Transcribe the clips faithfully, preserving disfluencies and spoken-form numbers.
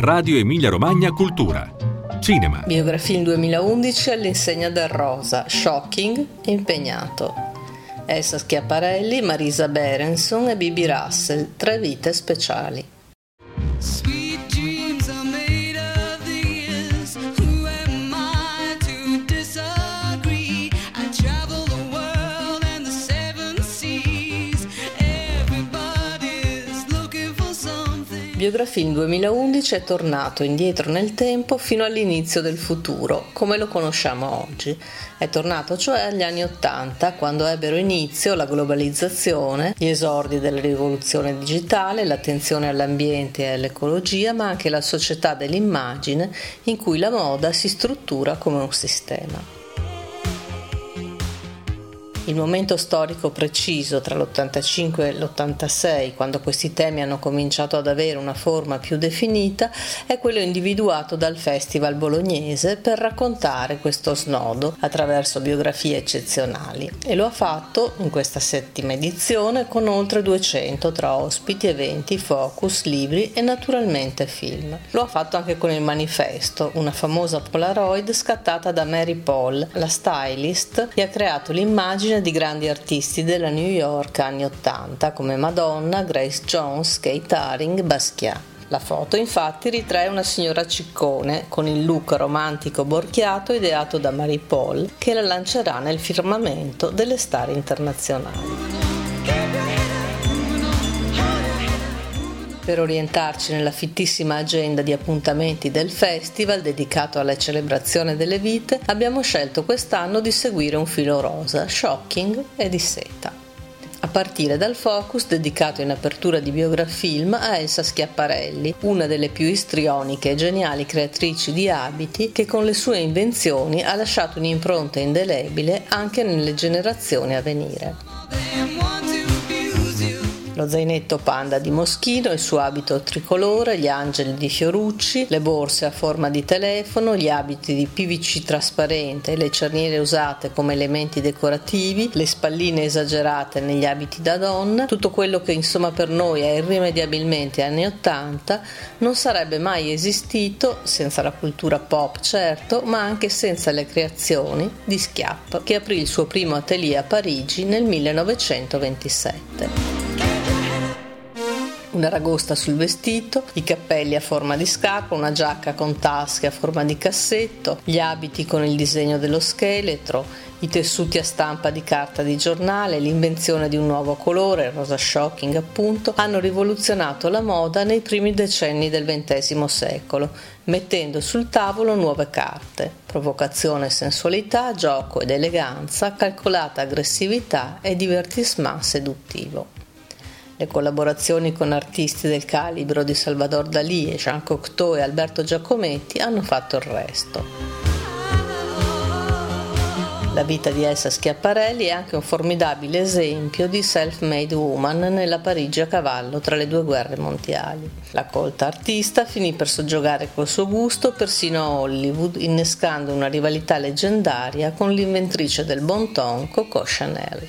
Radio Emilia Romagna Cultura. Cinema. Biografilm duemilaundici all'insegna del rosa, shocking e impegnato. Elsa Schiaparelli, Marisa Berenson e Bibi Russell, tre vite speciali. Biografilm duemilaundici è tornato indietro nel tempo fino all'inizio del futuro, come lo conosciamo oggi. È tornato cioè agli anni Ottanta, quando ebbero inizio la globalizzazione, gli esordi della rivoluzione digitale, l'attenzione all'ambiente e all'ecologia, ma anche la società dell'immagine, in cui la moda si struttura come un sistema. Il momento storico preciso tra l'ottantacinque e l'ottantasei, quando questi temi hanno cominciato ad avere una forma più definita, è quello individuato dal Festival Bolognese per raccontare questo snodo attraverso biografie eccezionali, e lo ha fatto in questa settima edizione con oltre duecento tra ospiti, eventi, focus, libri e naturalmente film. Lo ha fatto anche con il Manifesto, una famosa Polaroid scattata da Mary Paul, la stylist che ha creato l'immagine di grandi artisti della New York anni ottanta come Madonna, Grace Jones, Keith Haring, Basquiat. La foto infatti ritrae una signora ciccone con il look romantico borchiato ideato da Mary Paul, che la lancerà nel firmamento delle star internazionali. Per orientarci nella fittissima agenda di appuntamenti del festival dedicato alla celebrazione delle vite, abbiamo scelto quest'anno di seguire un filo rosa, shocking e di seta. A partire dal focus dedicato in apertura di Biografilm a Elsa Schiaparelli, una delle più istrioniche e geniali creatrici di abiti che con le sue invenzioni ha lasciato un'impronta indelebile anche nelle generazioni a venire. Lo zainetto panda di Moschino, il suo abito tricolore, gli angeli di Fiorucci, le borse a forma di telefono, gli abiti di P V C trasparente e le cerniere usate come elementi decorativi, le spalline esagerate negli abiti da donna, tutto quello che insomma per noi è irrimediabilmente anni ottanta, non sarebbe mai esistito senza la cultura pop certo, ma anche senza le creazioni di Schiapp, che aprì il suo primo atelier a Parigi nel millenovecentoventisette. Una ragosta sul vestito, i cappelli a forma di scarpa, una giacca con tasche a forma di cassetto, gli abiti con il disegno dello scheletro, i tessuti a stampa di carta di giornale, l'invenzione di un nuovo colore, il rosa shocking appunto, hanno rivoluzionato la moda nei primi decenni del ventesimo secolo, mettendo sul tavolo nuove carte: provocazione e sensualità, gioco ed eleganza, calcolata aggressività e divertissement seduttivo. Le collaborazioni con artisti del calibro di Salvador Dalì e Jean Cocteau e Alberto Giacometti hanno fatto il resto. La vita di Elsa Schiaparelli è anche un formidabile esempio di self-made woman nella Parigi a cavallo tra le due guerre mondiali. La colta artista finì per soggiogare col suo gusto persino a Hollywood, innescando una rivalità leggendaria con l'inventrice del bon ton Coco Chanel.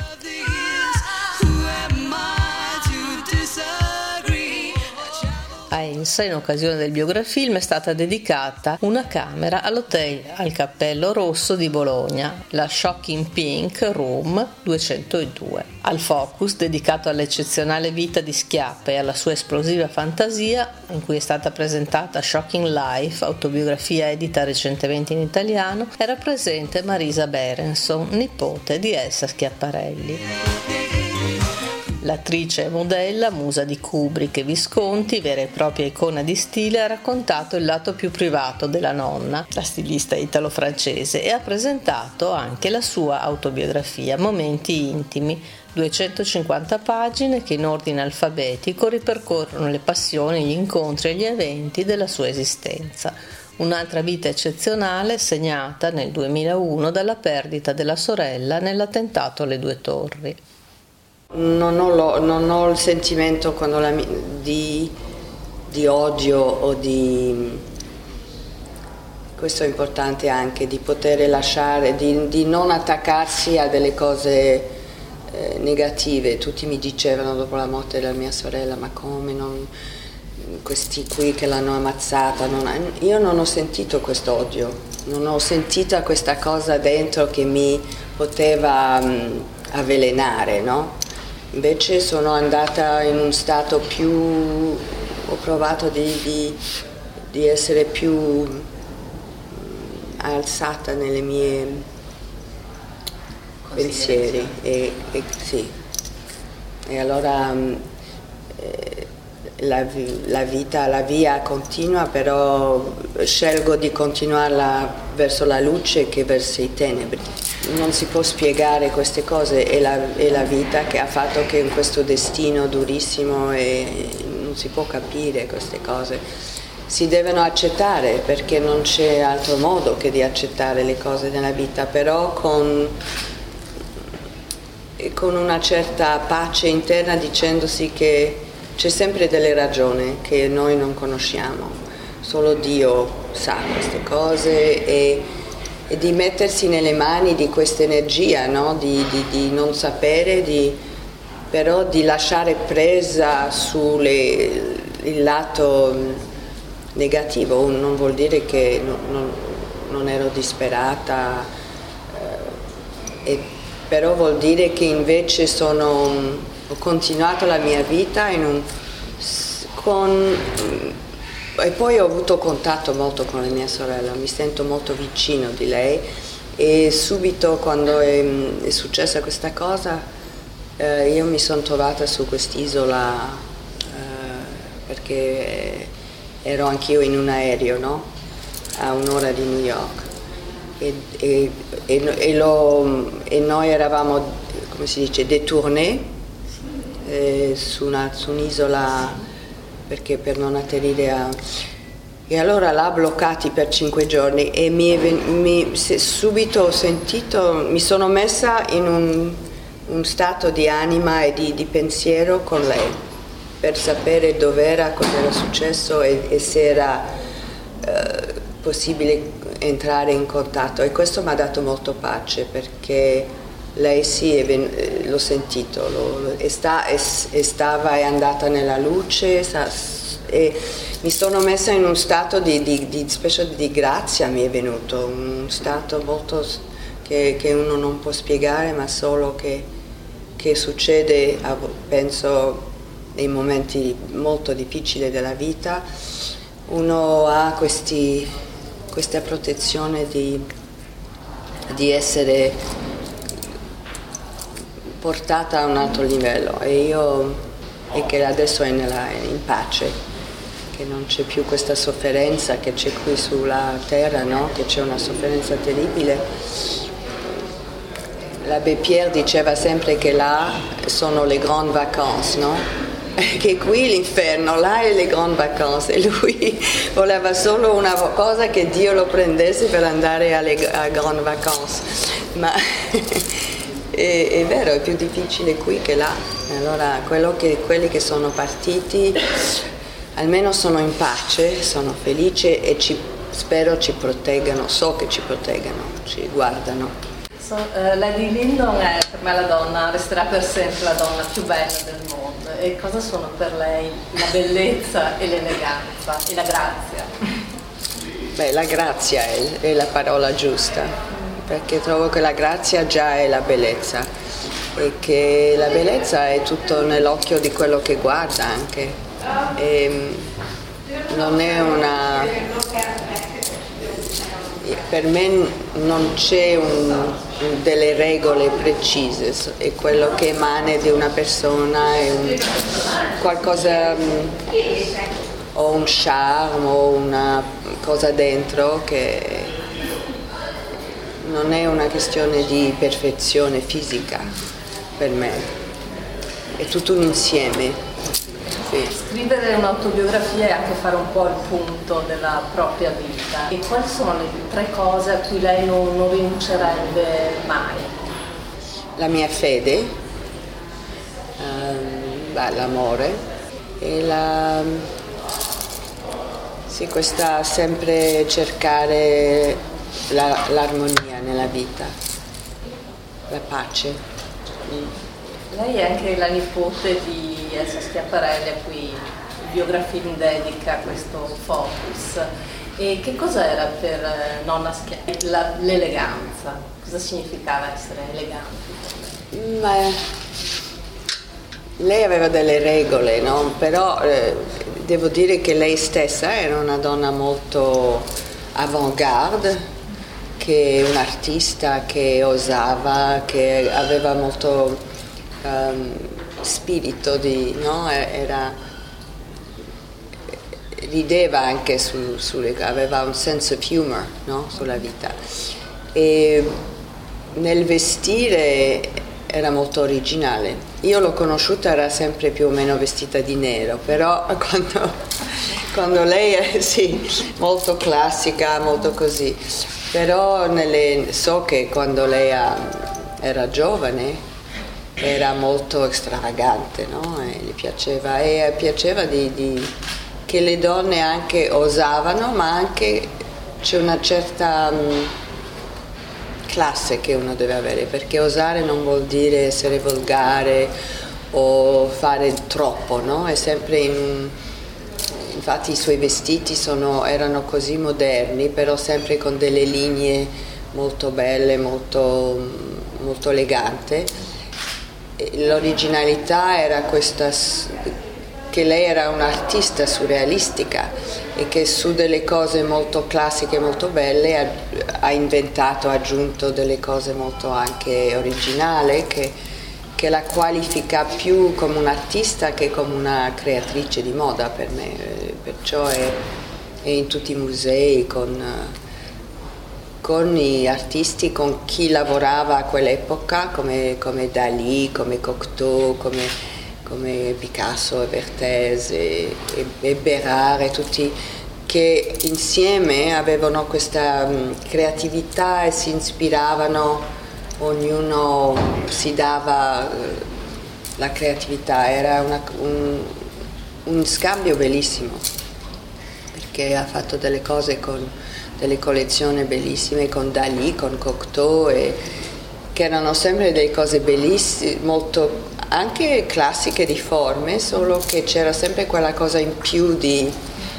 A Elsa, in occasione del Biografilm, è stata dedicata una camera all'Hotel al Cappello Rosso di Bologna, la Shocking Pink Room duecentodue. Al Focus, dedicato all'eccezionale vita di Schiappa e alla sua esplosiva fantasia, in cui è stata presentata Shocking Life, autobiografia edita recentemente in italiano, era presente Marisa Berenson, nipote di Elsa Schiaparelli. L'attrice e modella, musa di Kubrick e Visconti, vera e propria icona di stile, ha raccontato il lato più privato della nonna, la stilista italo-francese, e ha presentato anche la sua autobiografia, Momenti intimi, duecentocinquanta pagine che in ordine alfabetico ripercorrono le passioni, gli incontri e gli eventi della sua esistenza. Un'altra vita eccezionale segnata nel duemilauno dalla perdita della sorella nell'attentato alle Due Torri. Non ho, lo, non ho il sentimento quando la, di, di odio o di, questo è importante anche, di poter lasciare, di, di non attaccarsi a delle cose eh, negative. Tutti mi dicevano dopo la morte della mia sorella, ma come non, questi qui che l'hanno ammazzata, non, io non ho sentito questo odio, non ho sentito questa cosa dentro che mi poteva um, avvelenare, no? Invece sono andata in un stato più, ho provato di, di, di essere più um, alzata nelle mie pensieri e, e, sì. E allora um, eh, La, la vita, la via continua, però scelgo di continuarla verso la luce che verso i tenebri. Non si può spiegare queste cose, è la, è la vita che ha fatto che in questo destino durissimo e non si può capire queste cose. Si devono accettare perché non c'è altro modo che di accettare le cose nella vita, però con, con una certa pace interna dicendosi che c'è sempre delle ragioni che noi non conosciamo, solo Dio sa queste cose e, e di mettersi nelle mani di questa energia, no? di, di, di non sapere, di, però di lasciare presa sul lato negativo. Non vuol dire che non, non, non ero disperata, eh, e, però vuol dire che invece sono... Ho continuato la mia vita in un, con, e poi ho avuto contatto molto con la mia sorella, mi sento molto vicino di lei e subito quando è, è successa questa cosa eh, io mi sono trovata su quest'isola eh, perché ero anch'io in un aereo, no? A un'ora di New York e, e, e, e, lo, e noi eravamo, come si dice, détournés Eh, su, una, su un'isola perché per non atterrire a... e allora l'ha bloccati per cinque giorni e mi, mi se, subito ho sentito, mi sono messa in un, un stato di anima e di, di pensiero con lei per sapere dov'era, cosa era successo e, e se era eh, possibile entrare in contatto e questo mi ha dato molto pace perché lei sì, è, l'ho sentito, lo, e, sta, e, e stava, è andata nella luce sa, e mi sono messa in un stato di, di, di specie di grazia, mi è venuto, un stato molto che, che uno non può spiegare, ma solo che, che succede, penso, nei momenti molto difficili della vita, uno ha questi, questa protezione di, di essere portata a un altro livello e io e che adesso è nella, in pace, che non c'è più questa sofferenza che c'è qui sulla terra, no? Che c'è una sofferenza terribile. L'abbé Pierre diceva sempre che là sono le grandi vacanze, no? Che qui l'inferno, là è le grandi vacanze e lui voleva solo una cosa che Dio lo prendesse per andare alle a grandi vacanze, ma È, è vero, è più difficile qui che là. Allora quello che, quelli che sono partiti almeno sono in pace, sono felici e ci, spero ci proteggano, so che ci proteggano, ci guardano. So, uh, Lady Lyndon è per me la donna, resterà per sempre la donna più bella del mondo. E cosa sono per lei la bellezza e l'eleganza e la grazia? Beh, la grazia è, è la parola giusta. Perché trovo che la grazia già è la bellezza e che la bellezza è tutto nell'occhio di quello che guarda anche e non è una, per me non c'è un, delle regole precise, è quello che emana di una persona, è un, qualcosa o un charme o una cosa dentro che non è una questione di perfezione fisica per me, è tutto un insieme. Sì. Scrivere un'autobiografia è anche fare un po' il punto della propria vita. E quali sono le tre cose a cui lei non, non rinuncerebbe mai? La mia fede, ehm, beh, l'amore e la, sì, questa sempre cercare La, l'armonia nella vita, la pace. Lei è anche la nipote di Elsa Schiaparelli, a cui Biografilm dedica questo focus. E che cos'era per nonna Schiavi la, l'eleganza? Cosa significava essere eleganti? Ma lei aveva delle regole, no? Però eh, devo dire che lei stessa era una donna molto avant-garde, che è un'artista che osava, che aveva molto um, spirito di, no? Era, rideva anche su, sulle, aveva un sense of humor, no? Sulla vita. E nel vestire era molto originale. Io l'ho conosciuta, era sempre più o meno vestita di nero, però quando, quando lei è sì, molto classica, molto così. Però nelle, so che quando lei ha, era giovane era molto extravagante, no? E le piaceva, e piaceva di, di, che le donne anche osavano, ma anche c'è una certa um, classe che uno deve avere, perché osare non vuol dire essere volgare o fare troppo, no? È sempre in... Infatti i suoi vestiti sono, erano così moderni, però sempre con delle linee molto belle, molto, molto elegante. L'originalità era questa, che lei era un'artista surrealistica e che su delle cose molto classiche, molto belle, ha, ha inventato, ha aggiunto delle cose molto anche originali, che che la qualifica più come un'artista che come una creatrice di moda per me, perciò è, è in tutti i musei con, con gli artisti con chi lavorava a quell'epoca, come, come Dalì, come Cocteau, come, come Picasso e Vertès e, e, e Bérard e tutti, che insieme avevano questa um, creatività e si ispiravano. Ognuno si dava la creatività, era una, un, un scambio bellissimo, perché ha fatto delle cose con delle collezioni bellissime con Dalì, con Cocteau, e, che erano sempre delle cose bellissime, molto anche classiche di forme, solo che c'era sempre quella cosa in più di,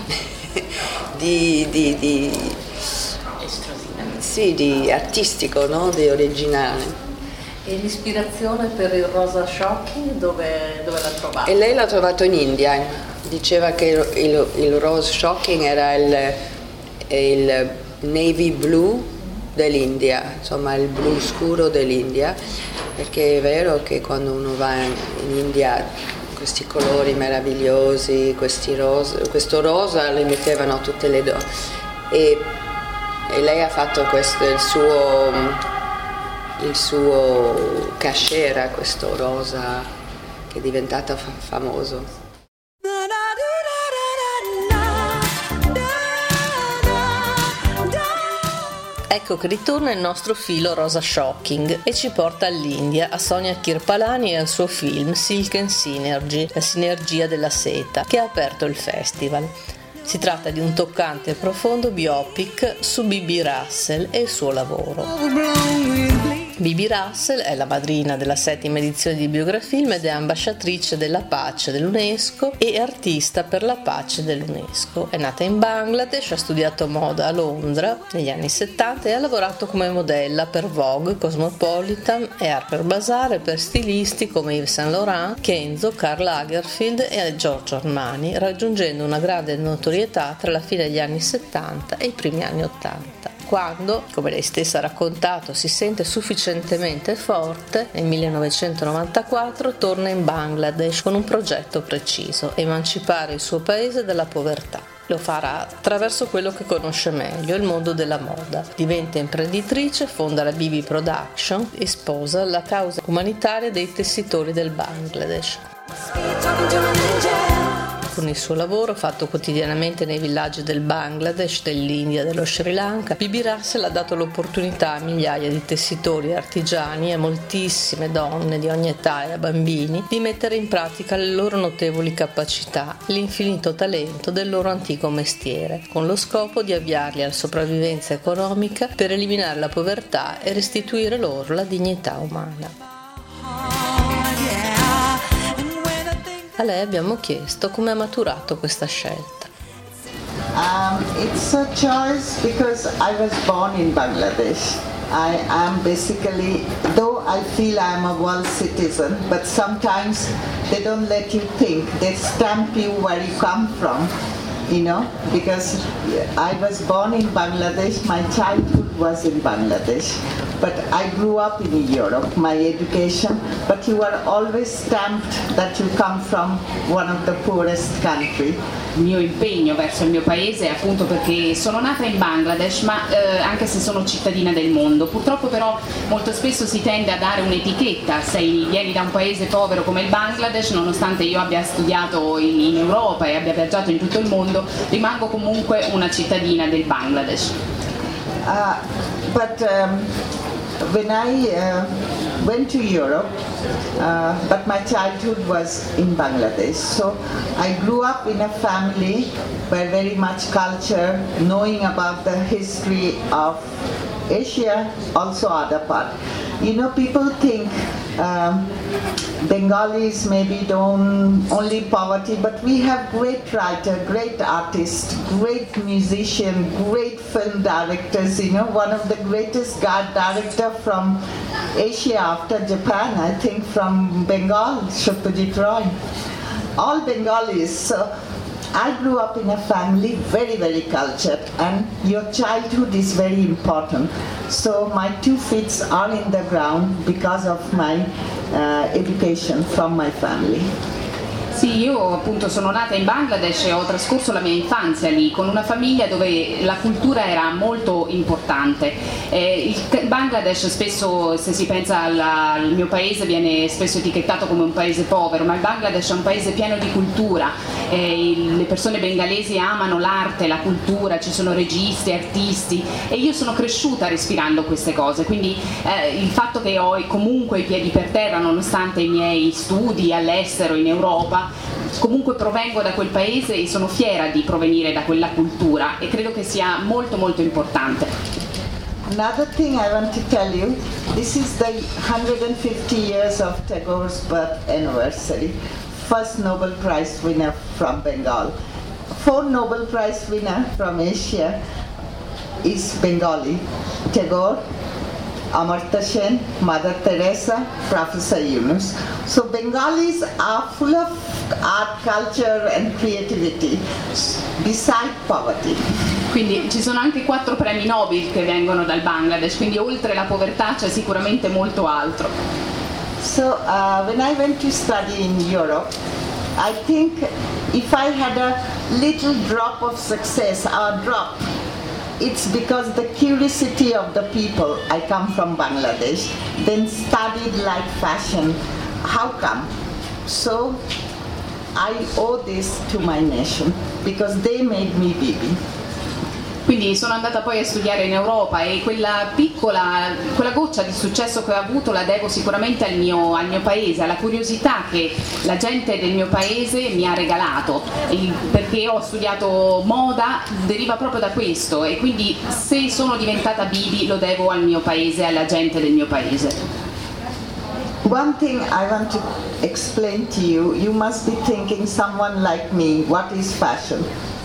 di, di, di Sì, di artistico, no? Di originale. E l'ispirazione per il rosa shocking dove, dove l'ha trovato? E lei l'ha trovato in India, diceva che il, il, il rose shocking era il, il navy blue dell'India, insomma il blu scuro dell'India, perché è vero che quando uno va in, in India questi colori meravigliosi, questi rosa, questo rosa le mettevano tutte le donne. E, E lei ha fatto questo, il suo, il suo cachera, questo rosa che è diventato fa- famoso. Ecco che ritorna il nostro filo rosa shocking e ci porta all'India, a Sonia Kirpalani e al suo film Silk and Synergy, la sinergia della seta, che ha aperto il festival. Si tratta di un toccante e profondo biopic su Bibi Russell e il suo lavoro. Bibi Russell è la madrina della settima edizione di Biografilm ed è ambasciatrice della pace dell'UNESCO e artista per la pace dell'UNESCO. È nata in Bangladesh, ha studiato moda a Londra negli anni settanta e ha lavorato come modella per Vogue, Cosmopolitan e Harper Bazaar e per stilisti come Yves Saint Laurent, Kenzo, Karl Lagerfeld e Giorgio Armani, raggiungendo una grande notorietà tra la fine degli anni settanta e i primi anni ottanta. Quando, come lei stessa ha raccontato, si sente sufficientemente forte, nel millenovecentonovantaquattro torna in Bangladesh con un progetto preciso: emancipare il suo paese dalla povertà. Lo farà attraverso quello che conosce meglio, il mondo della moda. Diventa imprenditrice, fonda la Bibi Production e sposa la causa umanitaria dei tessitori del Bangladesh. Con il suo lavoro, fatto quotidianamente nei villaggi del Bangladesh, dell'India e dello Sri Lanka, Bibi Russell ha dato l'opportunità a migliaia di tessitori e artigiani e a moltissime donne di ogni età e a bambini di mettere in pratica le loro notevoli capacità e l'infinito talento del loro antico mestiere, con lo scopo di avviarli alla sopravvivenza economica per eliminare la povertà e restituire loro la dignità umana. A lei abbiamo chiesto come ha maturato questa scelta. Um, it's a choice because I was born in Bangladesh. I am basically, though I feel I am a world citizen, but sometimes they don't let you think. They stamp you where you come from, you know, because I was born in Bangladesh, my childhood was in Bangladesh, but I grew up in Europe, my education, but you are always stamped that you come from one of the poorest countries. Il mio impegno verso il mio paese è appunto perché sono nata in Bangladesh, ma eh, anche se sono cittadina del mondo. Purtroppo però molto spesso si tende a dare un'etichetta, sei vieni da un paese povero come il Bangladesh, nonostante io abbia studiato in, in Europa e abbia viaggiato in tutto il mondo, rimango comunque una cittadina del Bangladesh. Uh, but um, when I uh, went to Europe, uh, but my childhood was in Bangladesh, so I grew up in a family where very much culture, knowing about the history of Asia, also other part. You know, people think um, Bengalis maybe don't only poverty, but we have great writer, great artist, great musician, great film directors. You know, one of the greatest guard director from Asia after Japan, I think from Bengal, Satyajit Roy. All Bengalis. So I grew up in a family very, very cultured, and your childhood is very important. So my two feet are in the ground because of my uh, education from my family. Sì, io appunto sono nata in Bangladesh e ho trascorso la mia infanzia lì con una famiglia dove la cultura era molto importante. Eh, il Bangladesh spesso, se si pensa alla, al mio paese, viene spesso etichettato come un paese povero, ma il Bangladesh è un paese pieno di cultura. Eh, il, le persone bengalesi amano l'arte, la cultura, ci sono registi, artisti, e io sono cresciuta respirando queste cose, quindi eh, il fatto che ho comunque i piedi per terra nonostante i miei studi all'estero, in Europa, comunque provengo da quel paese e sono fiera di provenire da quella cultura e credo che sia molto molto importante. Another thing I want to tell you, this is the one hundred fifty years of Tagore's birth anniversary. First Nobel Prize winner from Bengal. Four Nobel Prize winner from Asia is Bengali. Tagore, Amartya Sen, Mother Teresa, Professor Yunus. So Bengalis are full of art, culture and creativity, beside poverty. Quindi ci sono anche quattro premi Nobel che vengono dal Bangladesh, quindi oltre la povertà c'è sicuramente molto altro. So uh, when I went to study in Europe, I think if I had a little drop of success, a drop, it's because the curiosity of the people. I come from Bangladesh, then studied like fashion. How come? So I owe this to my nation because they made me baby. Quindi sono andata poi a studiare in Europa e quella piccola, quella goccia di successo che ho avuto la devo sicuramente al mio, al mio paese, alla curiosità che la gente del mio paese mi ha regalato, il, perché ho studiato moda deriva proprio da questo e quindi se sono diventata Bibi lo devo al mio paese, alla gente del mio paese. One thing I want to explain to you, you must be thinking someone like me, what is fashion?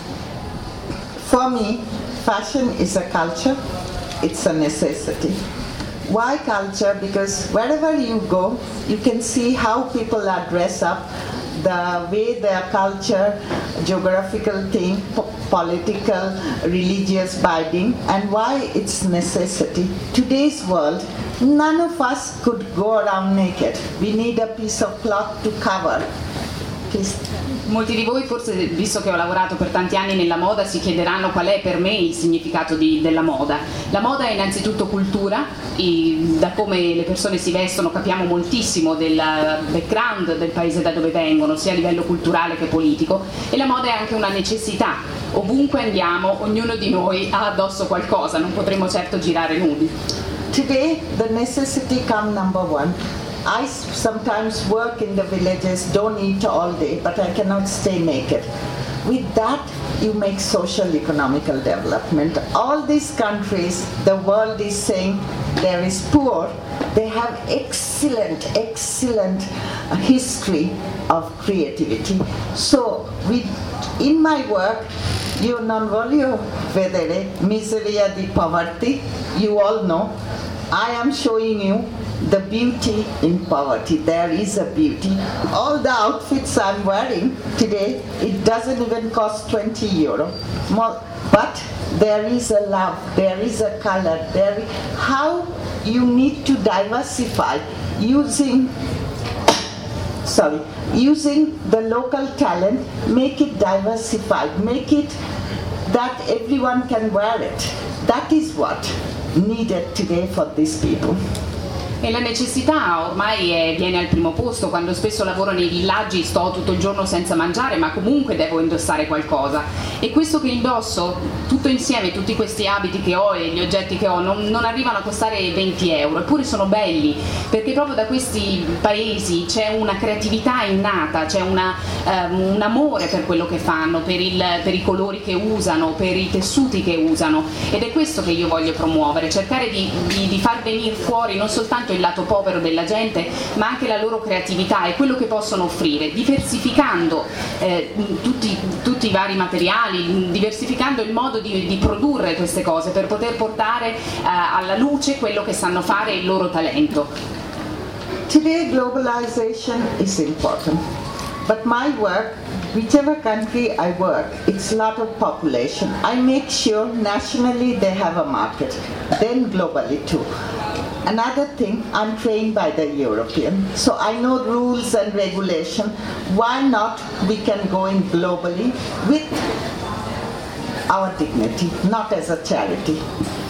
For me, fashion is a culture, it's a necessity. Why culture? Because wherever you go, you can see how people are dressed up, the way their culture, geographical thing, po- political, religious binding, and why it's necessity. Today's world, none of us could go around naked. We need a piece of cloth to cover. Please. Molti di voi forse, visto che ho lavorato per tanti anni nella moda, si chiederanno qual è per me il significato di, della moda. La moda è innanzitutto cultura, e da come le persone si vestono capiamo moltissimo del background del paese da dove vengono, sia a livello culturale che politico, e la moda è anche una necessità. Ovunque andiamo, ognuno di noi ha addosso qualcosa, non potremo certo girare nudi. Today the necessity come number one. I sometimes work in the villages, don't eat all day, but I cannot stay naked. With that, you make social economical development. All these countries, the world is saying there is poor, they have excellent, excellent history of creativity. So we, in my work, io non voglio vedere miseria di poverty, you all know. I am showing you the beauty in poverty. There is a beauty. All the outfits I'm wearing today, it doesn't even cost twenty euro. More, but there is a love, there is a color, there. How you need to diversify using, sorry, using the local talent, make it diversified, make it that everyone can wear it. That is what needed today for these people. E la necessità ormai è, viene al primo posto. Quando spesso lavoro nei villaggi sto tutto il giorno senza mangiare, ma comunque devo indossare qualcosa, e questo che indosso tutto insieme, tutti questi abiti che ho e gli oggetti che ho non, non arrivano a costare venti euro, eppure sono belli, perché proprio da questi paesi c'è una creatività innata, c'è una, um, un amore per quello che fanno, per, il, per i colori che usano, per i tessuti che usano, ed è questo che io voglio promuovere, cercare di, di, di far venire fuori non soltanto il lato povero della gente, ma anche la loro creatività e quello che possono offrire, diversificando eh, tutti, tutti i vari materiali, diversificando il modo di, di produrre queste cose per poter portare eh, alla luce quello che sanno fare e il loro talento. Today globalization is important, but my work, whichever country I work, it's a lot of population. I make sure nationally they have a market, then globally too. Another thing, I'm trained by the European, so I know rules and regulation. Why not we can go in globally with our dignity, not as a charity.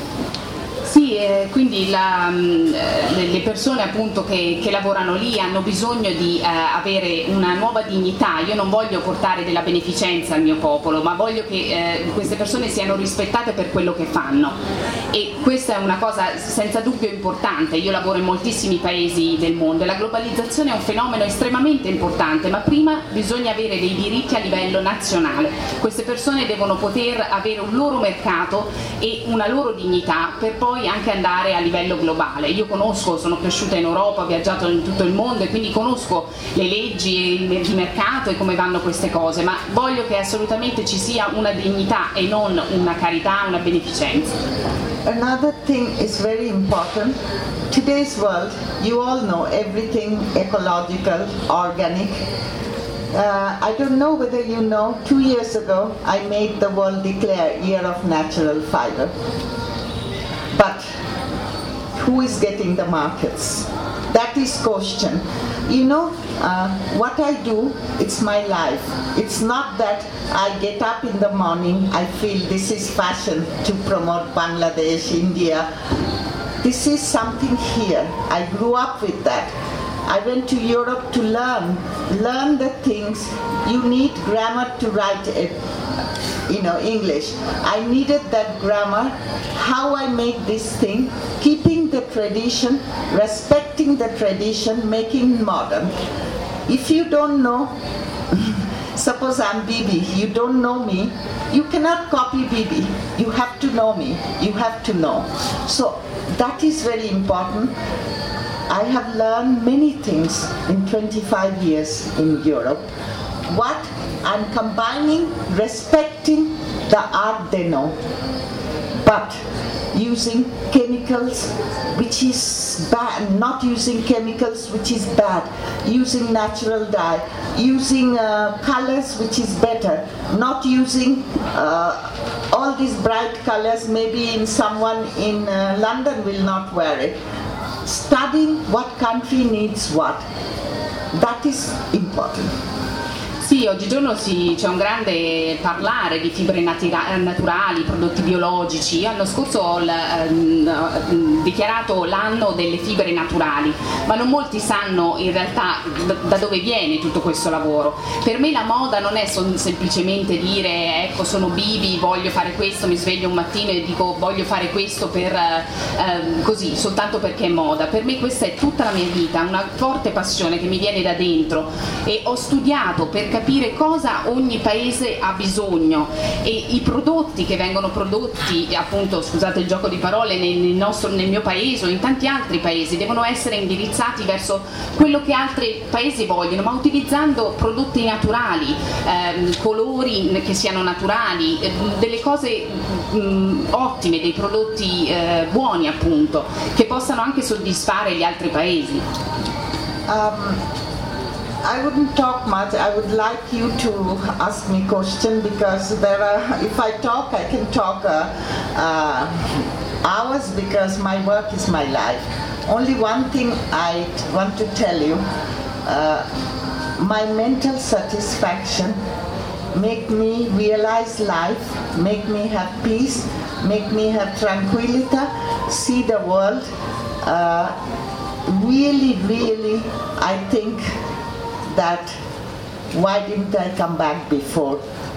Sì, eh, quindi la, mh, le persone appunto che, che lavorano lì hanno bisogno di eh, avere una nuova dignità. Io non voglio portare della beneficenza al mio popolo, ma voglio che eh, queste persone siano rispettate per quello che fanno, e questa è una cosa senza dubbio importante. Io lavoro in moltissimi paesi del mondo e la globalizzazione è un fenomeno estremamente importante, ma prima bisogna avere dei diritti a livello nazionale. Queste persone devono poter avere un loro mercato e una loro dignità per poi anche andare a livello globale. Io conosco, sono cresciuta in Europa, ho viaggiato in tutto il mondo e quindi conosco le leggi di mercato e come vanno queste cose, ma voglio che assolutamente ci sia una dignità e non una carità, una beneficenza. Another thing is very important. Today's world, you all know everything ecological, organic. Uh, I don't know whether you know, two years ago I made the world declare Year of Natural Fiber. But who is getting the markets? That is question. You know, uh, what I do, it's my life. It's not that I get up in the morning, I feel this is fashion to promote Bangladesh, India. This is something here. I grew up with that. I went to Europe to learn, learn the things. You need grammar to write it. You know, English. I needed that grammar, how I make this thing, keeping the tradition, respecting the tradition, making modern. If you don't know, suppose I'm Bibi, you don't know me, you cannot copy Bibi. You have to know me, you have to know. So that is very important. I have learned many things in twenty-five years in Europe. What I'm combining, respecting the art they know, but using chemicals which is bad, not using chemicals which is bad, using natural dye, using uh, colors which is better, not using uh, all these bright colors. Maybe in someone in uh, London will not wear it. Studying what country needs what, that is important. Sì, oggigiorno si, c'è un grande parlare di fibre natura- naturali, prodotti biologici. Io l'anno scorso ho l, ehm, dichiarato l'anno delle fibre naturali, ma non molti sanno in realtà da, da dove viene tutto questo lavoro. Per me la moda non è son, semplicemente dire ecco sono Bibi, voglio fare questo, mi sveglio un mattino e dico voglio fare questo per ehm, così, soltanto perché è moda. Per me questa è tutta la mia vita, una forte passione che mi viene da dentro, e ho studiato per capire capire cosa ogni paese ha bisogno, e i prodotti che vengono prodotti, appunto, scusate il gioco di parole, nel, nostro, nel mio paese o in tanti altri paesi devono essere indirizzati verso quello che altri paesi vogliono, ma utilizzando prodotti naturali, ehm, colori che siano naturali, eh, delle cose mh, ottime, dei prodotti eh, buoni, appunto, che possano anche soddisfare gli altri paesi. Um, I wouldn't talk much. I would like you to ask me question, because there are, if I talk, I can talk uh, uh, hours, because my work is my life. Only one thing I want to tell you, uh, my mental satisfaction make me realize life, make me have peace, make me have tranquility, see the world. Uh, really, really, I think that why didn't I come back before?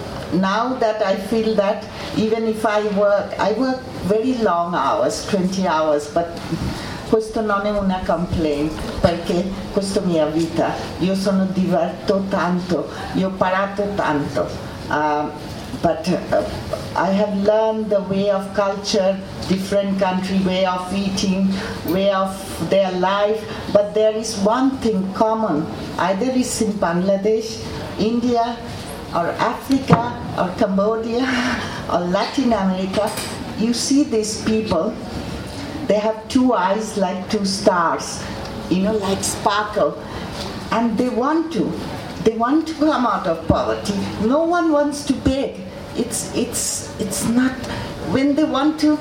Now that I feel that even if I work, I work very long hours, twenty hours, but questo non è una complaint, perché questa è mia vita. Io sono diverto tanto, io ho imparato tanto. Uh, but uh, I have learned the way of culture, different country way of eating, way of their life, but there is one thing common, either it's in Bangladesh, India, or Africa, or Cambodia, or Latin America. You see these people, they have two eyes like two stars, you know, like sparkle, and they want to. They want to come out of poverty. No one wants to beg. It's, it's, it's not, when they want to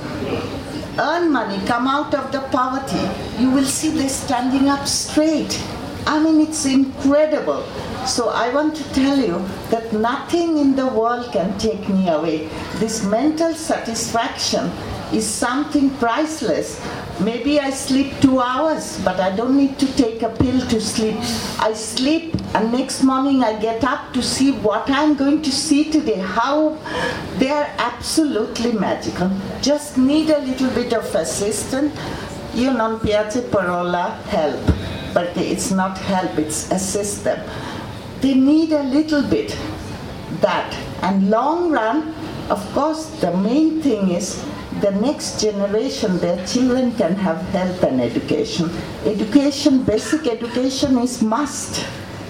earn money, come out of the poverty, you will see they standing up straight. I mean, it's incredible. So I want to tell you that nothing in the world can take me away. This mental satisfaction is something priceless. Maybe I sleep two hours, but I don't need to take a pill to sleep. I sleep, and next morning I get up to see what I'm going to see today. How they are absolutely magical. Just need a little bit of assistance. Io non piace parola help, but it's not help, it's assist them. They need a little bit that. And long run, of course, the main thing is the next generation, their children can have health and education. Education, basic education is must.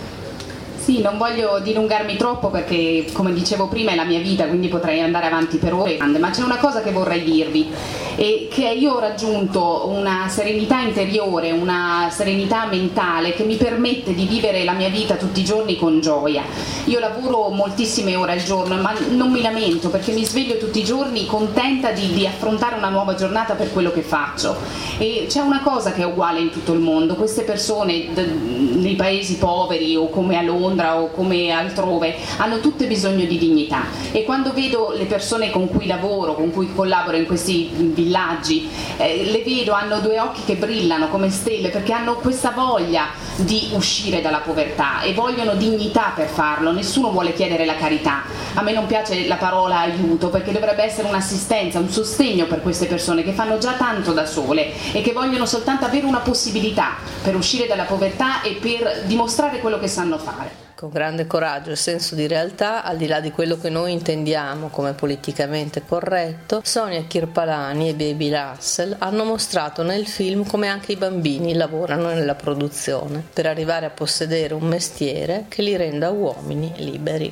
Sì, non voglio dilungarmi troppo perché, come dicevo prima, è la mia vita, quindi potrei andare avanti per ore, ma c'è una cosa che vorrei dirvi, e che io ho raggiunto una serenità interiore, una serenità mentale che mi permette di vivere la mia vita tutti i giorni con gioia. Io lavoro moltissime ore al giorno, ma non mi lamento, perché mi sveglio tutti i giorni contenta di, di affrontare una nuova giornata per quello che faccio. E c'è una cosa che è uguale in tutto il mondo: queste persone d- nei paesi poveri o come a Londra o come altrove hanno tutte bisogno di dignità, e quando vedo le persone con cui lavoro, con cui collaboro in questi villaggi, eh, le vedo, hanno due occhi che brillano come stelle, perché hanno questa voglia di uscire dalla povertà e vogliono dignità per farlo. Nessuno vuole chiedere la carità. A me non piace la parola aiuto, perché dovrebbe essere un'assistenza, un sostegno per queste persone che fanno già tanto da sole e che vogliono soltanto avere una possibilità per uscire dalla povertà e per dimostrare quello che sanno fare. Con grande coraggio e senso di realtà, al di là di quello che noi intendiamo come politicamente corretto, Sonia Kirpalani e Baby Russell hanno mostrato nel film come anche i bambini lavorano nella produzione per arrivare a possedere un mestiere che li renda uomini liberi.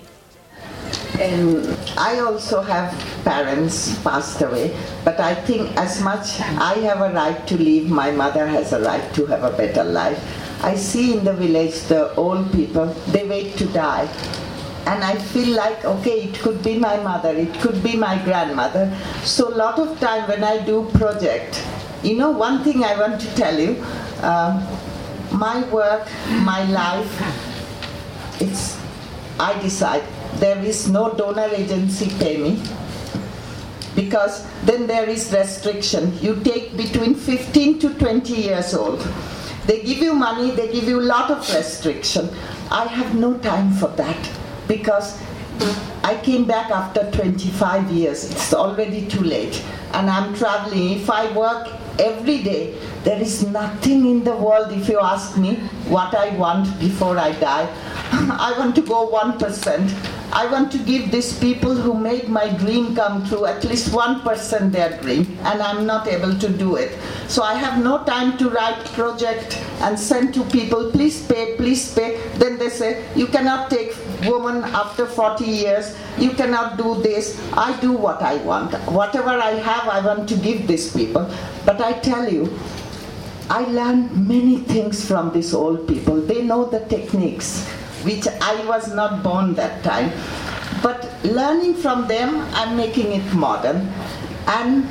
Um, I also have parents passed away, but I think as much I have a right to live, my mother has a right to have a better life. I see in the village the old people, they wait to die. And I feel like, okay, it could be my mother, it could be my grandmother. So a lot of time when I do project, you know, one thing I want to tell you, uh, my work, my life, it's, I decide. There is no donor agency pay me, because then there is restriction. You take between fifteen to twenty years old. They give you money, they give you a lot of restriction. I have no time for that, because I came back after twenty-five years. It's already too late. And I'm traveling. If I work every day. There is nothing in the world, if you ask me what I want before I die. I want to go one percent. I want to give these people who made my dream come true at least one percent their dream, and I'm not able to do it. So I have no time to write project and send to people, please pay, please pay. Then they say, you cannot take woman after forty years, you cannot do this. I do what I want. Whatever I have, I want to give these people. But I tell you, I learned many things from these old people. They know the techniques, which I was not born that time. But learning from them, I'm making it modern. And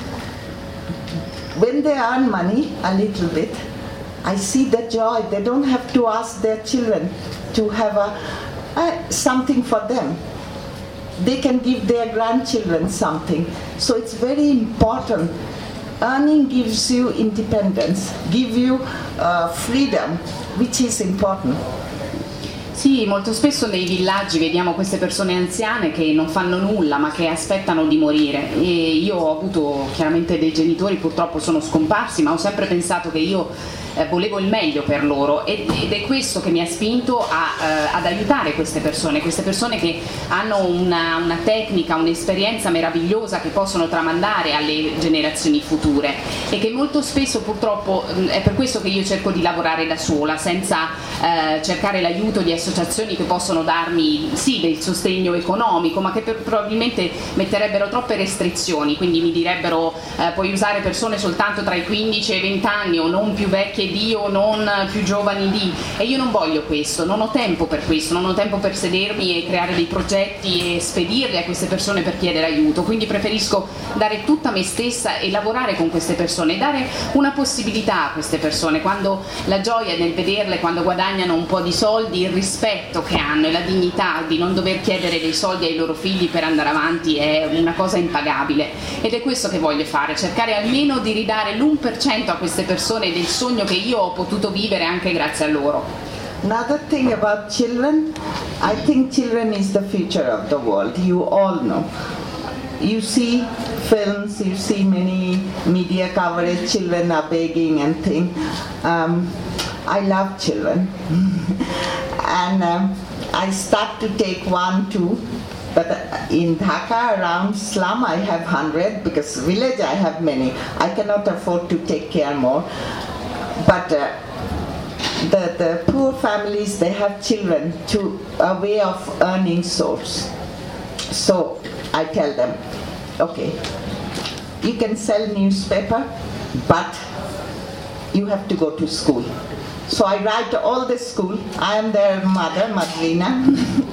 when they earn money a little bit, I see the joy. They don't have to ask their children to have a, a something for them. They can give their grandchildren something. So it's very important. Earning gives you independence, gives you uh, freedom, which is important. Sì, molto spesso nei villaggi vediamo queste persone anziane che non fanno nulla ma che aspettano di morire, e io ho avuto chiaramente dei genitori, purtroppo sono scomparsi, ma ho sempre pensato che io eh, volevo il meglio per loro, ed, ed è questo che mi ha spinto a, eh, ad aiutare queste persone, queste persone che hanno una, una tecnica, un'esperienza meravigliosa che possono tramandare alle generazioni future, e che molto spesso purtroppo è per questo che io cerco di lavorare da sola, senza eh, cercare l'aiuto di associazioni che possono darmi sì del sostegno economico, ma che per, probabilmente metterebbero troppe restrizioni, quindi mi direbbero eh, puoi usare persone soltanto tra i quindici e i venti anni, o non più vecchie di o non più giovani di, e io non voglio questo, non ho tempo per questo, non ho tempo per sedermi e creare dei progetti e spedirli a queste persone per chiedere aiuto, quindi preferisco dare tutta me stessa e lavorare con queste persone, dare una possibilità a queste persone, quando la gioia nel vederle, quando guadagnano un po' di soldi, il rispetto che hanno e la dignità di non dover chiedere dei soldi ai loro figli per andare avanti è una cosa impagabile, ed è questo che voglio fare, cercare almeno di ridare l'uno per cento a queste persone del sogno che io ho potuto vivere anche grazie a loro. Another thing about children, I think children is the future of the world, you all know. You see films, you see many media coverage, children are begging and things. Um, I love children. And um, I start to take one, two, but in Dhaka around slum I have hundred, because village I have many. I cannot afford to take care more. But uh, the, the poor families, they have children to a way of earning source. So I tell them, okay, you can sell newspaper, but you have to go to school. So I write all the school. I am their mother, Madrina,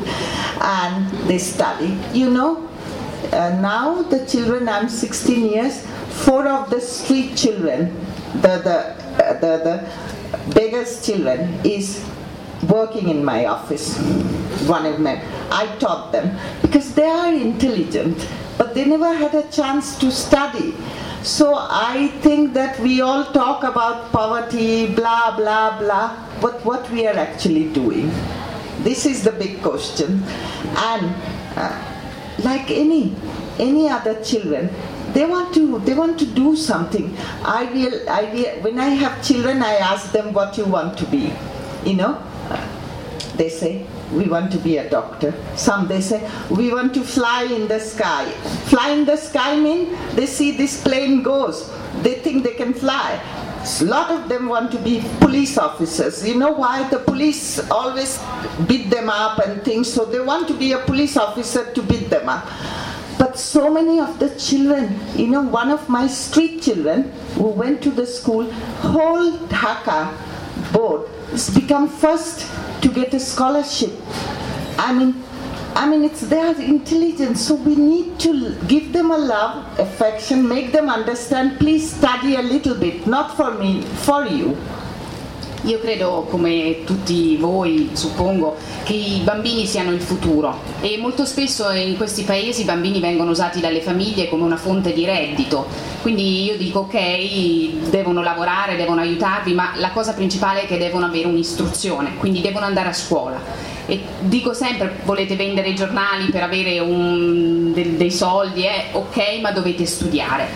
and they study. You know, uh, now the children, I'm sixteen years, four of the street children, the the uh, the, the beggars' children is working in my office. One of them, I taught them because they are intelligent, but they never had a chance to study. So I think that we all talk about poverty, blah, blah, blah, but what we are actually doing. This is the big question. And uh, like any any other children, they want to they want to do something. I real, I real, when I have children, I ask them what you want to be. You know, they say, we want to be a doctor. Some they say, we want to fly in the sky. Fly in the sky means they see this plane goes. They think they can fly. A lot of them want to be police officers. You know why? The police always beat them up and things, so they want to be a police officer to beat them up. But so many of the children, you know, one of my street children who went to the school, whole Dhaka board has become first to get a scholarship. I mean, I mean, it's their intelligence, so we need to give them a love, affection, make them understand, please study a little bit, not for me, for you. Io credo, come tutti voi suppongo, che i bambini siano il futuro, e molto spesso in questi paesi i bambini vengono usati dalle famiglie come una fonte di reddito, quindi io dico ok, devono lavorare, devono aiutarvi, ma la cosa principale è che devono avere un'istruzione, quindi devono andare a scuola. E dico sempre, volete vendere i giornali per avere un, de, dei soldi, eh? Ok, ma dovete studiare.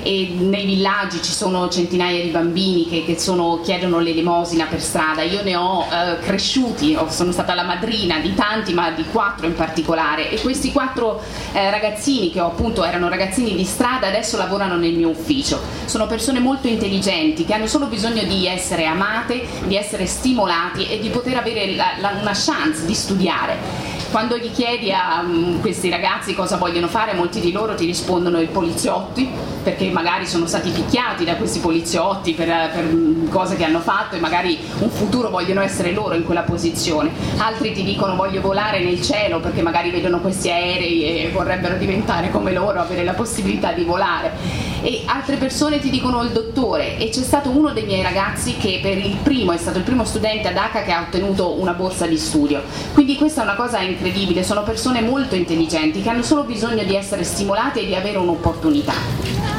e nei villaggi ci sono centinaia di bambini che, che sono, chiedono l'elemosina per strada. Io ne ho eh, cresciuti, sono stata la madrina di tanti, ma di quattro in particolare, e questi quattro eh, ragazzini che ho appunto erano ragazzini di strada, adesso lavorano nel mio ufficio. Sono persone molto intelligenti che hanno solo bisogno di essere amate, di essere stimolati e di poter avere la, la, una chance di studiare. Quando gli chiedi a um, questi ragazzi cosa vogliono fare, molti di loro ti rispondono i poliziotti, perché magari sono stati picchiati da questi poliziotti per, per cose che hanno fatto e magari un futuro vogliono essere loro in quella posizione. Altri ti dicono voglio volare nel cielo, perché magari vedono questi aerei e vorrebbero diventare come loro, avere la possibilità di volare. E altre persone ti dicono il dottore, e c'è stato uno dei miei ragazzi che per il primo è stato il primo studente a Dhaka che ha ottenuto una borsa di studio. Quindi questa è una cosa incredibile, sono persone molto intelligenti che hanno solo bisogno di essere stimolate e di avere un'opportunità.